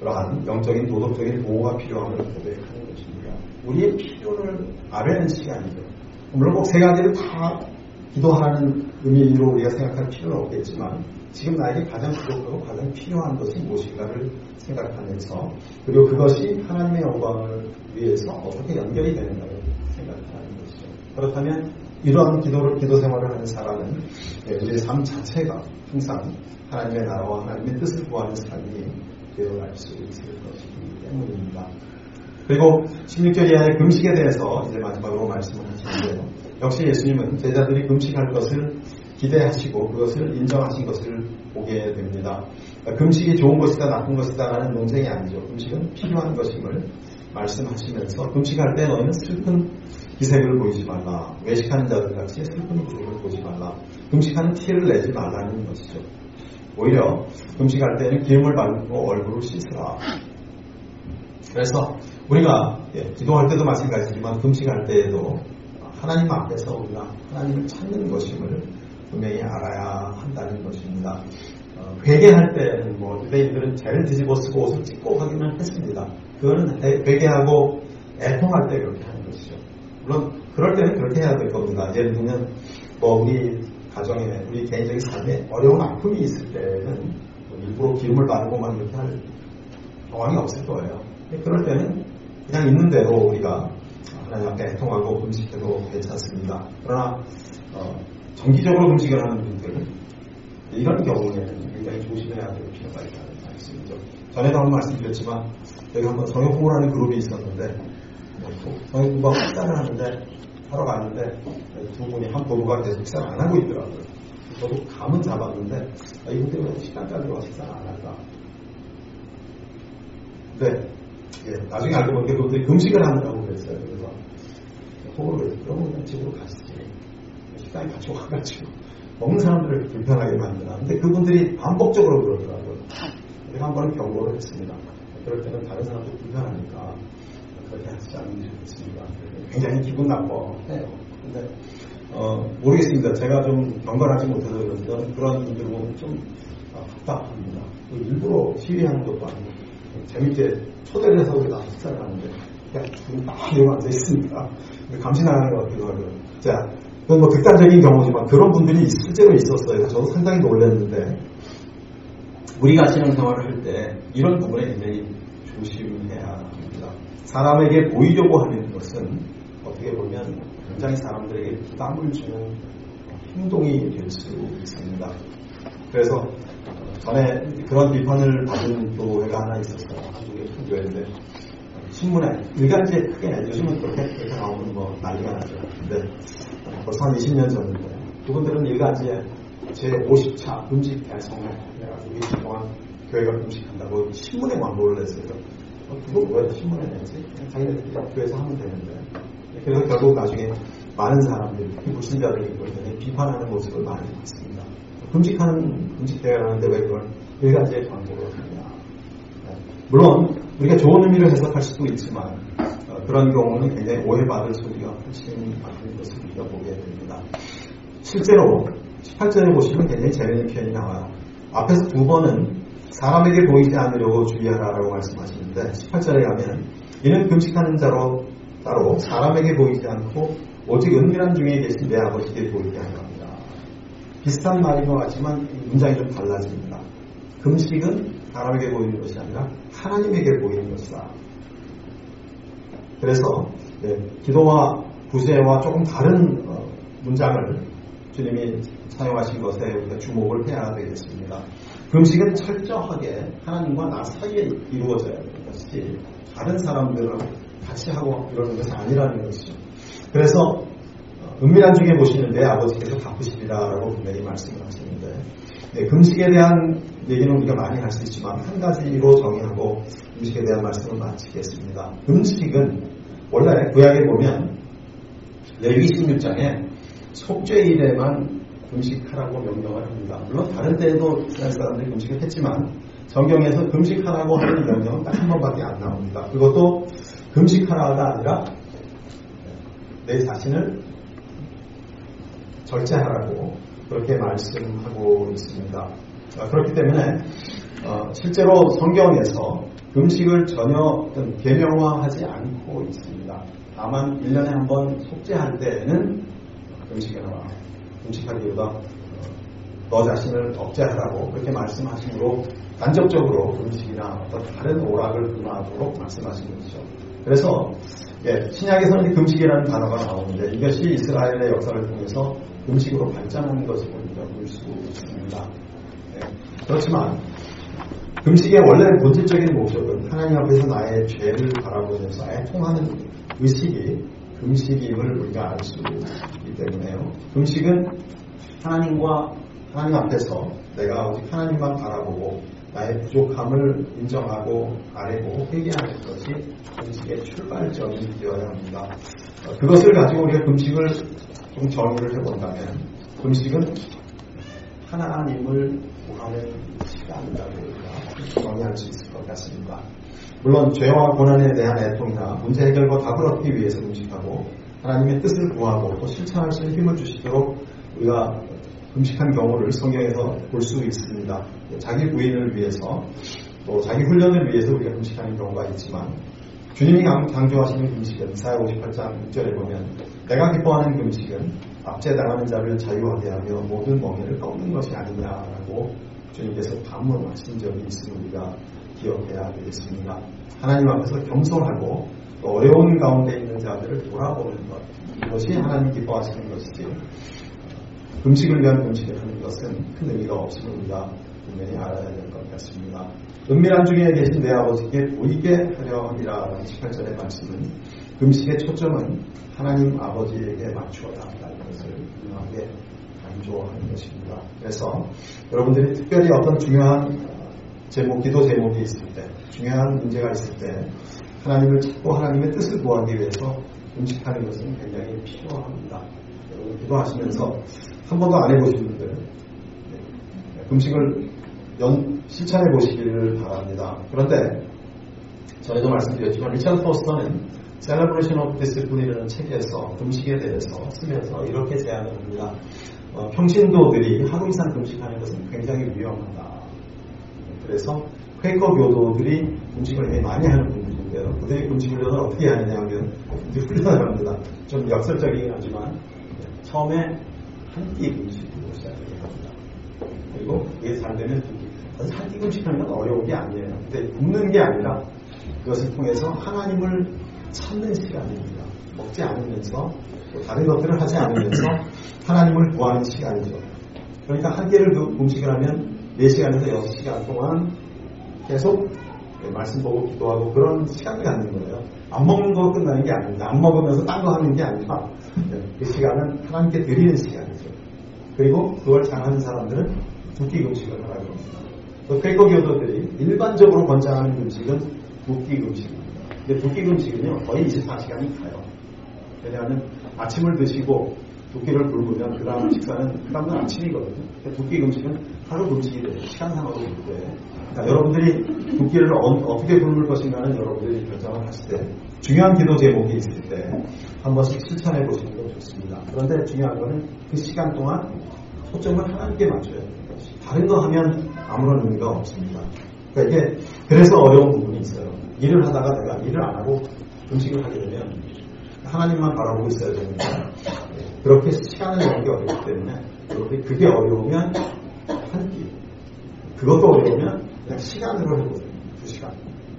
그러한 영적인 도덕적인 보호가 필요함을 고백하는 것입니다. 우리의 필요를 알아내는 시간이죠. 물론 꼭 세 가지를 다 기도하는 의미로 우리가 생각할 필요는 없겠지만 지금 나에게 가장 부족하고 가장 필요한 것이 무엇인가를 생각하면서 그리고 그것이 하나님의 영광을 위해서 어떻게 연결이 되는가를 생각하는 것이죠. 그렇다면 이러한 기도를, 기도 생활을 하는 사람은 우리의 삶 자체가 항상 하나님의 나라와 하나님의 뜻을 구하는 삶이 되어갈 수 있을 것이기 때문입니다. 그리고 십육 절 이하의 금식에 대해서 이제 마지막으로 말씀을 하시는데요. 역시 예수님은 제자들이 금식할 것을 기대하시고 그것을 인정하신 것을 보게 됩니다. 금식이 좋은 것이다 나쁜 것이다 라는 논쟁이 아니죠. 금식은 필요한 것임을 말씀하시면서 금식할 때 너희는 슬픈 기색을 보이지 말라. 외식하는 자들 같이 슬픈 기색을 보이지 말라. 금식하는 티를 내지 말라는 것이죠. 오히려 금식할 때는 기름을 바르고 얼굴을 씻으라. 그래서 우리가 예, 기도할 때도 마찬가지지만 금식할 때에도 하나님 앞에서 우리가 하나님을 찾는 것임을 분명히 알아야 한다는 것입니다. 어, 회개할 때는 뭐 유대인들은 죄를 뒤집어 쓰고 옷을 찢고 하기는 했습니다. 그거는 회개하고 애통할 때 그렇게 하는 것이죠. 물론 그럴 때는 그렇게 해야 될 겁니다. 예를 들면 뭐 우리 가정에 우리 개인적인 삶에 어려운 아픔이 있을 때는 일부러 기름을 바르고만 이렇게 할 경황이 없을 거예요. 그럴 때는 그냥 있는 대로 우리가 하나님 앞에 애통하고 금식해도 괜찮습니다. 그러나 어, 정기적으로 금식을 하는 분들 이런 경우에는 굉장히 조심해야 될 필요가 있다는 말씀이죠. 전에도 한번 말씀드렸지만 여기 한번 성역공부라는 그룹이 있었는데 성역공부하고 식사를 하는데 하러 갔는데 두 분이 한 부부가 계속 식사를 안 하고 있더라고요. 저도 감은 잡았는데 아, 이분들 왜 시간까지 와 식사를 안 할까? 근데 예, 나중에 알고 보니까 그분들이 금식을 하느라고 그랬어요. 그래서 속으로 그랬어요. 그러면 그냥 집으로 가시지. 식당에 같이 와가지고 먹는 사람들을 불편하게 만드나. 근데 그분들이 반복적으로 그러더라고요. 제가 한 번은 경고를 했습니다. 그럴 때는 다른 사람도 불편하니까 그렇게 하지 않는 게 좋겠습니다. 굉장히 기분 나빠해요. 근데 어, 모르겠습니다. 제가 좀 경건하지 못해서 그런지 그런 분들 보면 좀 아, 답답합니다. 일부러 시위하는 것도 아니고 재밌게 초대를 해서 우리가 식사를 하는데 그냥 딱 이러고 앉아 있습니다. 감시나가는 것 같기도 하고요. 자, 그건 뭐 극단적인 경우지만 그런 분들이 실제로 있었어요. 저도 상당히 놀랐는데 우리가 신앙생활을 할 때 이런 부분에 굉장히 조심해야 합니다. 사람에게 보이려고 하는 것은 어떻게 보면 굉장히 사람들에게 부담을 주는 행동이 될 수 있습니다. 그래서 전에 그런 비판을 받은 교회가 하나 있었어요. 한국의 큰 교회인데 신문에 일간지에 크게 요즘은 그렇게, 그렇게 나오면 뭐 난리가 나죠. 근데 벌써 한 이십 년 전인데 그분들은 일간지에 제오십 차 금식 대성회 그래가지고 이십 동안 교회가 금식한다고 신문에 광고를 했어요. 어, 그거 왜 신문에 내지? 자기네들끼리 교회에서 하면 되는데. 그래서 결국 나중에 많은 사람들이, 특히 불신자들이 그걸 비판하는 모습을 많이 봤습니다. 금식하는, 금식대회를 하는데 왜 그걸 일간지에 광고를 하느냐. 물론, 우리가 좋은 의미로 해석할 수도 있지만, 어, 그런 경우는 굉장히 오해받을 소리가 훨씬 많은 것을 우리가 보게 됩니다. 실제로, 십팔 절에 보시면 굉장히 재미있는 표현이 나와요. 앞에서 두 번은 사람에게 보이지 않으려고 주의하라라고 말씀하시는데, 십팔 절에 가면, 이는 금식하는 자로 따로 사람에게 보이지 않고 오직 은밀한 중에 계신 내 아버지께 보이게 하려 합니다. 비슷한 말인 것 같지만 문장이 좀 달라집니다. 금식은 사람에게 보이는 것이 아니라 하나님에게 보이는 것이다. 그래서 네, 기도와 구제와 조금 다른 어, 문장을 주님이 사용하신 것에 우리가 주목을 해야 되겠습니다. 금식은 철저하게 하나님과 나 사이에 이루어져야 되는 것이지 다른 사람들은 같이 하고 이러는 것이 아니라는 것이죠. 그래서 은밀한 중에 보시는 내 아버지께서 갚으시리라라고 분명히 말씀을 하시는데 네, 금식에 대한 얘기는 우리가 많이 할 수 있지만 한 가지로 정의하고 금식에 대한 말씀을 마치겠습니다. 금식은 원래 구약에 보면 레위기 십육 장에 속죄일에만 금식하라고 명령을 합니다. 물론 다른 때에도 이스라엘 사람들이 금식을 했지만 성경에서 금식하라고 하는 명령은 딱 한 번밖에 안 나옵니다. 그것도 금식하라가 아니라 내 자신을 절제하라고 그렇게 말씀하고 있습니다. 그렇기 때문에 어, 실제로 성경에서 금식을 전혀 어떤 계명화하지 않고 있습니다. 다만 일 년에 한 번 속죄할 때에는 금식해라. 금식하기보다 너 자신을 억제하라고 그렇게 말씀하심으로 간접적으로 금식이나 어떤 다른 오락을 금하도록 말씀하신 것이죠. 그래서 예, 신약에서는 금식이라는 단어가 나오는데 이것이 이스라엘의 역사를 통해서 금식으로 발전하는 것으로 우리가 볼 수 있습니다. 예, 그렇지만 금식의 원래 본질적인 목적은 하나님 앞에서 나의 죄를 바라보면서 애통하는 의식이 금식임을 우리가 알 수 있기 때문에요. 금식은 하나님과 하나님 앞에서 내가 오직 하나님만 바라보고 나의 부족함을 인정하고 아뢰고 회개하는 것이 금식의 출발점이 되어야 합니다. 그것을 가지고 우리가 금식을 좀 정의를 해본다면 금식은 하나님을 구하는 시간이라고 우리가 정의할 수 있을 것 같습니다. 물론 죄와 고난에 대한 애통이나 문제 해결과 답을 얻기 위해서 금식하고 하나님의 뜻을 구하고 또 실천할 수 있는 힘을 주시도록 우리가 금식한 경우를 성경에서 볼 수 있습니다. 자기 부인을 위해서 또 자기 훈련을 위해서 우리가 금식하는 경우가 있지만 주님이 강조하시는 금식은 이사야 오십팔 장 육 절에 보면 내가 기뻐하는 금식은 압제당하는 자를 자유하게 하며 모든 멍에를 꺾는 것이 아니냐라고 주님께서 반문하신 적이 있음을 우리가 기억해야 되겠습니다. 하나님 앞에서 겸손하고 또 어려운 가운데 있는 자들을 돌아보는 것, 이것이 하나님 기뻐하시는 것이지 금식을 위한 금식을 하는 것은 큰 의미가 없음을 우리가 분명히 알아야 될 것 같습니다. 은밀한 중에 계신 내 아버지께 보이게 하려 함이라 십팔 절의 말씀은 금식의 초점은 하나님 아버지에게 맞추어라라는 것을 분명하게 강조하는 것입니다. 그래서 여러분들이 특별히 어떤 중요한 제목, 기도 제목이 있을 때, 중요한 문제가 있을 때 하나님을 찾고 하나님의 뜻을 구하기 위해서 금식하는 것은 굉장히 필요합니다. 여러분 기도하시면서 한 번도 안 해보신 분들 금식을 연, 실천해 보시기를 바랍니다. 그런데 전에도 말씀드렸지만 리차드 포스터는 Celebration of Discipline이라는 책에서 금식에 대해서 쓰면서 이렇게 제안을 합니다. 어, 평신도들이 하루 이상 금식하는 것은 굉장히 위험하다. 그래서 퀘이커 교도들이 금식을 많이 하는 분들인데요. 그들이 금식 훈련을 어떻게 하느냐 하면 훈련을 합니다. 좀 역설적이긴 하지만 처음에 한 끼 금식으로 시작을 합니다. 그리고 그게 잘 되면 두 끼. 한 끼 금식하는 건 어려운 게 아니에요. 근데 굶는 게 아니라 그것을 통해서 하나님을 찾는 시간입니다. 먹지 않으면서 또 다른 것들을 하지 않으면서 하나님을 구하는 시간이죠. 그러니까 한 끼를 금식을 하면 네 시간에서 여섯 시간 동안 계속 말씀 보고 기도하고 그런 시간을 갖는 거예요. 안 먹는 거 끝나는 게 아닙니다. 안 먹으면서 딴 거 하는 게 아니라 그 시간은 하나님께 드리는 시간이죠. 그리고 그걸 잘하는 사람들은 두 끼 금식을 하라고 합니다. 또 퀘이커 교도들이 일반적으로 권장하는 금식은 두 끼 금식입니다. 근데 두 끼 금식은요 거의 이십사 시간이 가요. 왜냐하면 아침을 드시고 두 끼를 굶으면 그 다음 식사는 그 다음은 아침이거든요. 두 끼 금식은 하루 금식이 돼요. 시간상으로 볼 때. 그러니까 여러분들이 두 끼를 어, 어떻게 굶을 것인가는 여러분들이 결정을 하실 때 중요한 기도 제목이 있을 때 한 번씩 실천해 보시는 건 좋습니다. 그런데 중요한 거는 그 시간 동안 초점을 하나님께 맞춰야 되는 것이 다른 거 하면 아무런 의미가 없습니다. 그러니까 이게 그래서 어려운 부분이 있어요. 일을 하다가 내가 일을 안 하고 금식을 하게 되면 하나님만 바라보고 있어야 되는데 그렇게 시간을 내는 게 어렵기 때문에 여러분들이 그게 어려우면 한 끼, 그것도 어려우면 그냥 시간으로 해보세요. 두 시간.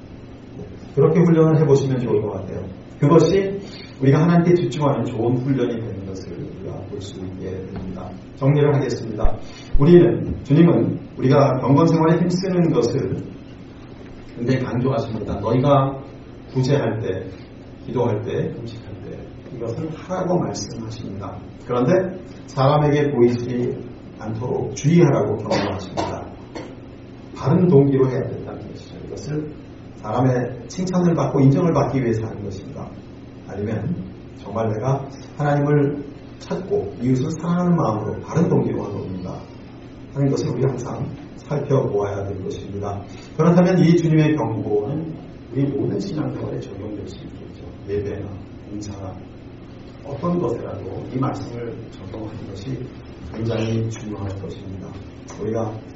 그렇게 훈련을 해보시면 좋을 것 같아요. 그것이 우리가 하나님께 집중하는 좋은 훈련이 되는 것을 우리가 볼 수 있게 됩니다. 정리를 하겠습니다. 우리는, 주님은 우리가 경건 생활에 힘쓰는 것을 굉장히 강조하십니다. 너희가 구제할 때, 기도할 때, 금식할 때 이것을 하라고 말씀하십니다. 그런데 사람에게 보이지 않도록 주의하라고 경고하십니다. 바른 동기로 해야 된다는 것이죠. 이것을 사람의 칭찬을 받고 인정을 받기 위해서 하는 것입니다. 아니면 정말 내가 하나님을 찾고 이웃을 사랑하는 마음으로 바른 동기로 하는 겁니다. 하는 것을 우리 항상 살펴보아야 될 것입니다. 그렇다면 이 주님의 경고는 우리 모든 신앙생활에 적용될 수 있겠죠. 예배나 봉사나 어떤 것이라도 이 말씀을 적용하는 것이 굉장히 중요할 것입니다. 우리가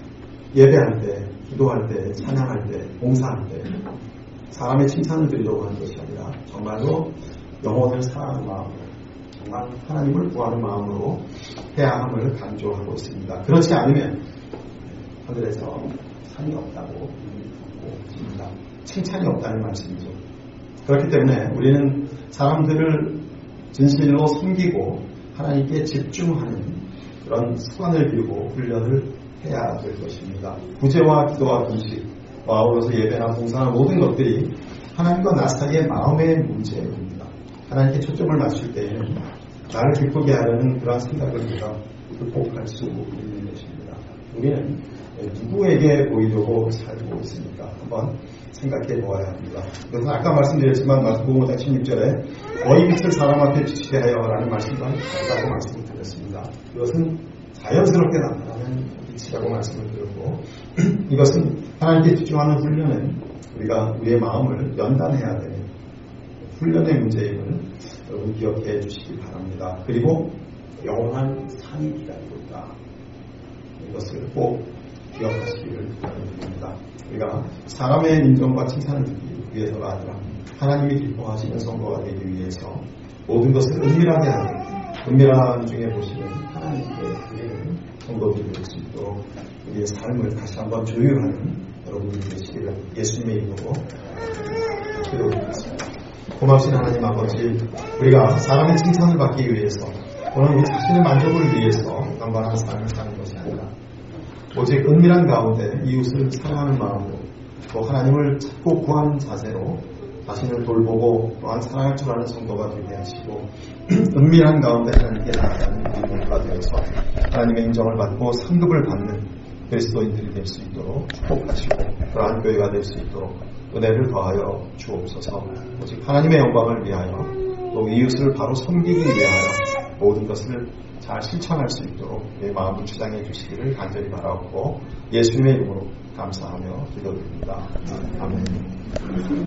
예배할 때, 기도할 때, 찬양할 때, 봉사할 때 사람의 칭찬을 드리려고 하는 것이 아니라 정말로 영혼을 사랑하는 마음으로, 정말 하나님을 구하는 마음으로 해야 함을 강조하고 있습니다. 그렇지 않으면 하늘에서 상이 없다고 있습니다. 칭찬이 없다는 말씀이죠. 그렇기 때문에 우리는 사람들을 진실로 섬기고 하나님께 집중하는 그런 습관을 들이고 훈련을 해야 될 것입니다. 구제와 기도와 금식, 아울러서 예배나 봉사나 모든 것들이 하나님과 나 사이의 마음의 문제입니다. 하나님께 초점을 맞출 때에는 나를 기쁘게 하려는 그러한 생각을 우리가 극복할 수 있는 것입니다. 우리는 누구에게 보이려고 살고 있습니까? 한번 생각해 보아야 합니다. 그래서 아까 말씀드렸지만 마태복음 오 장 십육 절에 너희 빛을 사람 앞에 비치게 하여라는 말씀과 같다고 말씀을 드렸습니다. 이것은 자연스럽게 나타나는 빛이라고 말씀을 드렸고 이것은 하나님께 집중하는 훈련은 우리가 우리의 마음을 연단해야 되는 훈련의 문제임을 여러분 기억해 주시기 바랍니다. 그리고 영원한 상이 기다리고 있다. 이것을 꼭 기억하시기를 바랍니다. 우리가 사람의 인정과 칭찬을 듣기 위해서가 아니라 하나님이 기뻐하시는 선거가 되기 위해서 모든 것을 은밀하게 하는 은밀한 중에 보시는 하나님께 드리는 선거들이 될 수 있도록 우리의 삶을 다시 한번 조율하는 여러분이 되시기를 예수님의 이름으로 기도드리겠습니다. 고맙신 하나님 아버지, 우리가 사람의 칭찬을 받기 위해서 또는 우리 자신의 만족을 위해서 강건한 삶을 사는 것이 아니라 오직 은밀한 가운데 이웃을 사랑하는 마음으로 또 하나님을 찾고 구하는 자세로 자신을 돌보고 또한 사랑할 줄 아는 성도가 되게 하시고 은밀한 가운데 하나님께 나아가는 우리 모두가 되어서 하나님의 인정을 받고 상급을 받는 그리스도인들이 될 수 있도록 축복하시고 그러한 교회가 될 수 있도록 은혜를 더하여 주옵소서. 오직 하나님의 영광을 위하여 또 이웃을 바로 섬기기 위하여 모든 것을 잘 실천할 수 있도록 내 마음을 주장해 주시기를 간절히 바라옵고 예수님의 이름으로 감사하며 기도드립니다. 아멘.